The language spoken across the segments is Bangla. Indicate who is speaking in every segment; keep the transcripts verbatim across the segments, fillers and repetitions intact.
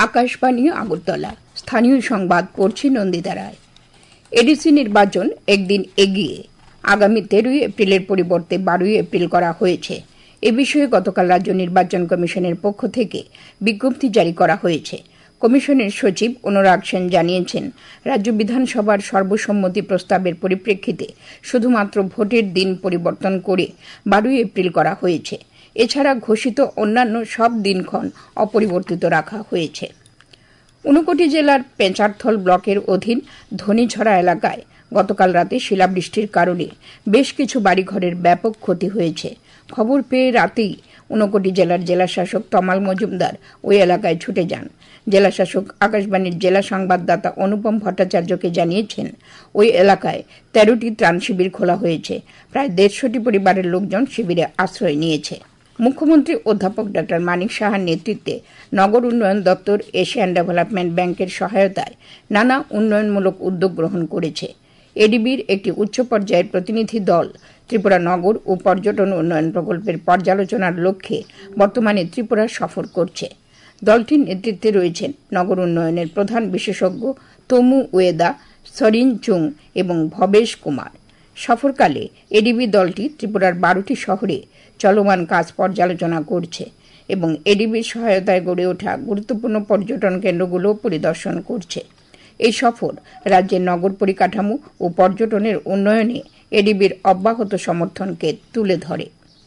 Speaker 1: আকাশবাণী আগরতলা। স্থানীয় সংবাদ পড়ছি নন্দিতা রায়। এডিসি নির্বাচন একদিন এগিয়ে, আগামী তেরোই এপ্রিলের পরিবর্তে বারোই এপ্রিল করা হয়েছে। এ বিষয়ে গতকাল রাজ্য নির্বাচন কমিশনের পক্ষ থেকে বিজ্ঞপ্তি জারি করা হয়েছে। কমিশনের সচিব অনুরাগ সেন জানিয়েছেন, রাজ্য বিধানসভার সর্বসম্মতি প্রস্তাবের পরিপ্রেক্ষিতে শুধুমাত্র ভোটের দিন পরিবর্তন করে বারোই এপ্রিল করা হয়েছে। এছাড়া ঘোষিত অন্যান্য সব দিনক্ষণ অপরিবর্তিত রাখা হয়েছে। ঊনকোটি জেলার পেঁচারথল ব্লকের অধীন ধনীঝরা এলাকায় গতকাল রাতে শিলাবৃষ্টির কারণে বেশ কিছু বাড়িঘরের ব্যাপক ক্ষতি হয়েছে। খবর পেয়ে রাতেই ঊনকোটি জেলার জেলাশাসক তমাল মজুমদার ওই এলাকায় ছুটে যান। জেলাশাসক আকাশবাণীর জেলা সংবাদদাতা অনুপম ভট্টাচার্যকে জানিয়েছেন, ওই এলাকায় তেরোটি ত্রাণ শিবির খোলা হয়েছে। প্রায় দেড়শোটি পরিবারের লোকজন শিবিরে আশ্রয় নিয়েছে। মুখ্যমন্ত্রী অধ্যাপক ডক্টর মানিক সাহার নেতৃত্বে নগর উন্নয়ন দপ্তর এশিয়ান ডেভেলপমেন্ট ব্যাংকের সহায়তায় নানা উন্নয়নমূলক উদ্যোগ গ্রহণ করেছে। এডিবির একটি উচ্চ পর্যায়ের প্রতিনিধি দল ত্রিপুরা নগর ও পর্যটন উন্নয়ন প্রকল্পের পর্যালোচনার লক্ষ্যে বর্তমানে ত্রিপুরা সফর করছে। দলটির নেতৃত্বে রয়েছেন নগর উন্নয়নের প্রধান বিশেষজ্ঞ তমু ওয়েদা, সরিন চুং এবং ভবেশ কুমার। সফরকালে এডিবি দলটি ত্রিপুরার বারোটি শহরে চলমান কাজ পর্যালোচনা করছে এবং এডিবির সহায়তায় গড়ে ওঠা গুরুত্বপূর্ণ পর্যটন কেন্দ্রগুলো পরিদর্শন করছে। এই সফর রাজ্যের নগর পরিকাঠামো ও পর্যটনের উন্নয়নে এডিবির অব্যাহত সমর্থনকে তুলে ধরে।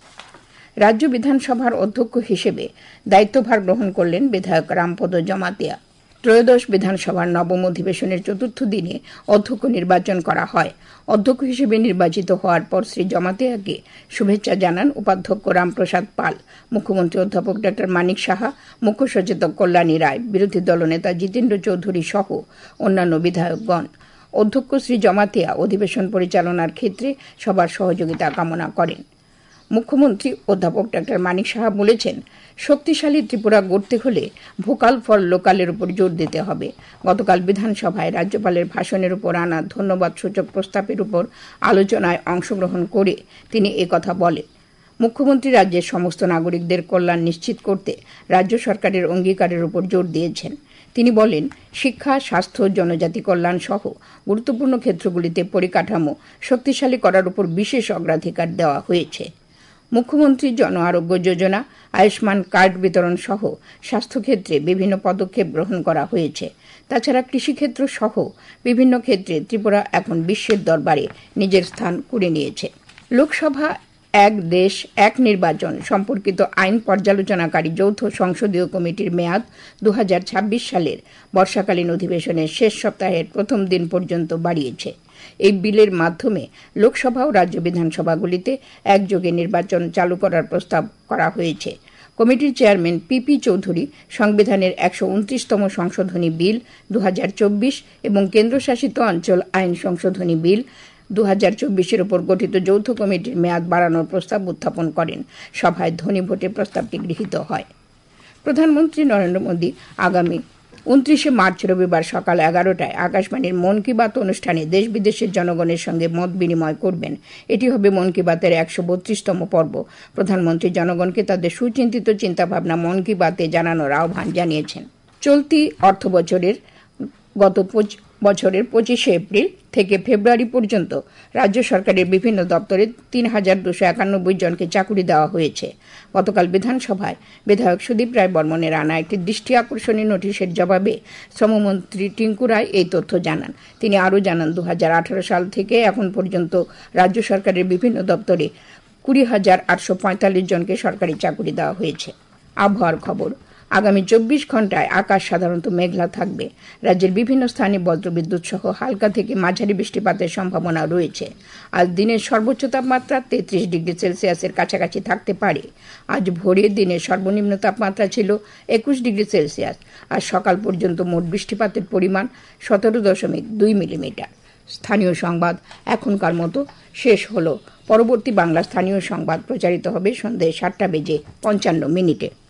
Speaker 1: রাজ্য বিধানসভার অধ্যক্ষ হিসেবে দায়িত্বভার গ্রহণ করলেন বিধায়ক রামপদ জমাতিয়া। ত্রয়োদশ বিধানসভার নবম অধিবেশনের চতুর্থ দিনে অধ্যক্ষ নির্বাচন করা হয়। অধ্যক্ষ হিসেবে নির্বাচিত হওয়ার পর শ্রী জমাতিয়াকে শুভেচ্ছা জানান উপাধ্যক্ষ রামপ্রসাদ পাল, মুখ্যমন্ত্রী অধ্যাপক ডক্টর মানিক সাহা, মুখ্য সচেতক কল্যাণী রায়, বিরোধী দলনেতা জিতেন্দ্র চৌধুরী সহ অন্যান্য বিধায়কগণ। অধ্যক্ষ শ্রী জমাতিয়া অধিবেশন পরিচালনার ক্ষেত্রে সবার সহযোগিতা কামনা করেন। মুখ্যমন্ত্রী অধ্যাপক ডক্টর মানিক সাহা বলেছেন, শক্তিশালী ত্রিপুরা গড়তে হলে ভোকাল ফর লোকালের উপর জোর দিতে হবে। গতকাল বিধানসভায় রাজ্যপালের ভাষণের উপর আনা ধন্যবাদ সূচক প্রস্তাবের উপর আলোচনায় অংশগ্রহণ করে তিনি একথা বলেন। মুখ্যমন্ত্রী রাজ্যের সমস্ত নাগরিকদের কল্যাণ নিশ্চিত করতে রাজ্য সরকারের অঙ্গীকারের উপর জোর দিয়েছেন। তিনি বলেন, শিক্ষা, স্বাস্থ্য, জনজাতি কল্যাণ সহ গুরুত্বপূর্ণ ক্ষেত্রগুলিতে পরিকাঠামো শক্তিশালী করার উপর বিশেষ অগ্রাধিকার দেওয়া হয়েছে। মুখ্যমন্ত্রী জন আরোগ্য যোজনা, আয়ুষ্মান কার্ড বিতরণ সহ স্বাস্থ্যক্ষেত্রে বিভিন্ন পদক্ষেপ গ্রহণ করা হয়েছে। তাছাড়া কৃষিক্ষেত্র সহ বিভিন্ন ক্ষেত্রে ত্রিপুরা এখন বিশ্বের দরবারে নিজের স্থান করে নিয়েছে। লোকসভা এক দেশ এক নির্বাচন সম্পর্কিত আইন পর্যালোচনাকারী যৌথ সংসদীয় কমিটির মেয়াদ দু হাজার ছাব্বিশ সালের বর্ষাকালীন অধিবেশনের শেষ সপ্তাহের প্রথম দিন পর্যন্ত বাড়িয়েছে। এই বিলের মাধ্যমে লোকসভা ও রাজ্য বিধানসভাগুলিতে একযোগে নির্বাচন চালু করার প্রস্তাব করা হয়েছে। কমিটির চেয়ারম্যান পিপি চৌধুরী সংবিধানের একশো উনত্রিশতম সংশোধনী বিল দু হাজার চব্বিশ এবং কেন্দ্রশাসিত অঞ্চল আইন সংশোধনী বিল দু হাজার চব্বিশের উপর গঠিত যৌথ কমিটির মেয়াদ বাড়ানোর প্রস্তাব উত্থাপন করেন। সভায় ধ্বনি ভোটে প্রস্তাবটি গৃহীত হয়। প্রধানমন্ত্রী নরেন্দ্র মোদী আগামী উনত্রিশে মার্চ রবিবার সকাল এগারোটায় আকাশবাণীর মন কি বাত অনুষ্ঠানে দেশ বিদেশের জনগণের সঙ্গে মত বিনিময় করবেন। এটি হবে মন কি বাতের একশো বত্রিশতম পর্ব। প্রধানমন্ত্রী জনগণকে তাদের সুচিন্তিত চিন্তাভাবনা মন কি বাতে জানানোর আহ্বান জানিয়েছেন। চলতি অর্থ বছরের গত বছরের পঁচিশে এপ্রিল থেকে ফেব্রুয়ারি পর্যন্ত রাজ্য সরকারের বিভিন্ন দপ্তরে তিন হাজার দুশো একানব্বই জনকে চাকুরি দেওয়া হয়েছে। গতকাল বিধানসভায় বিধায়ক সুদীপ রায় বর্মনের আনা একটি দৃষ্টি আকর্ষণী নোটিশের জবাবে শ্রমমন্ত্রী টিঙ্কু রায় এই তথ্য জানান। তিনি আরও জানান, দু হাজার আঠারো সাল থেকে এখন পর্যন্ত রাজ্য সরকারের বিভিন্ন দপ্তরে কুড়ি হাজার আটশো পঁয়তাল্লিশ জনকে সরকারি চাকুরি দেওয়া হয়েছে। আবহাওয়ার খবর। আগামী চব্বিশ ঘন্টায় আকাশ সাধারণত মেঘলা থাকবে। রাজ্যের বিভিন্ন স্থানে বজ্রবিদ্যুৎ সহ হালকা থেকে মাঝারি বৃষ্টিপাতের সম্ভাবনা রয়েছে। আজ দিনের সর্বোচ্চ তাপমাত্রা তেত্রিশ ডিগ্রি সেলসিয়াসের কাছাকাছি থাকতে পারে। আজ ভোরে দিনের সর্বনিম্ন তাপমাত্রা ছিল একুশ ডিগ্রি সেলসিয়াস। আর সকাল পর্যন্ত মোট বৃষ্টিপাতের পরিমাণ সতেরো দশমিক দুই মিলিমিটার। স্থানীয় সংবাদ এখনকার মতো শেষ হলো। পরবর্তী বাংলা স্থানীয় সংবাদ প্রচারিত হবে সন্ধ্যে সাতটা বেজে পঞ্চান্ন মিনিটে।